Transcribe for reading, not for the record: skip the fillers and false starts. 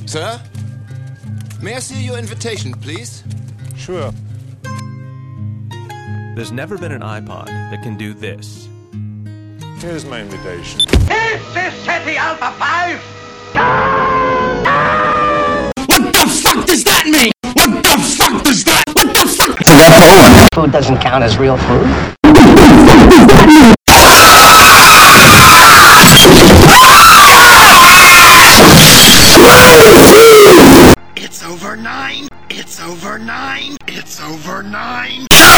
Sir? May I see your invitation, please? Sure. There's never been an iPod that can do this. Here's my invitation. This is SETI Alpha 5! What the fuck does that mean? What the fuck does that? What the fuck? So therefore, food doesn't count as real food? It's over 9! It's over 9! It's over 9!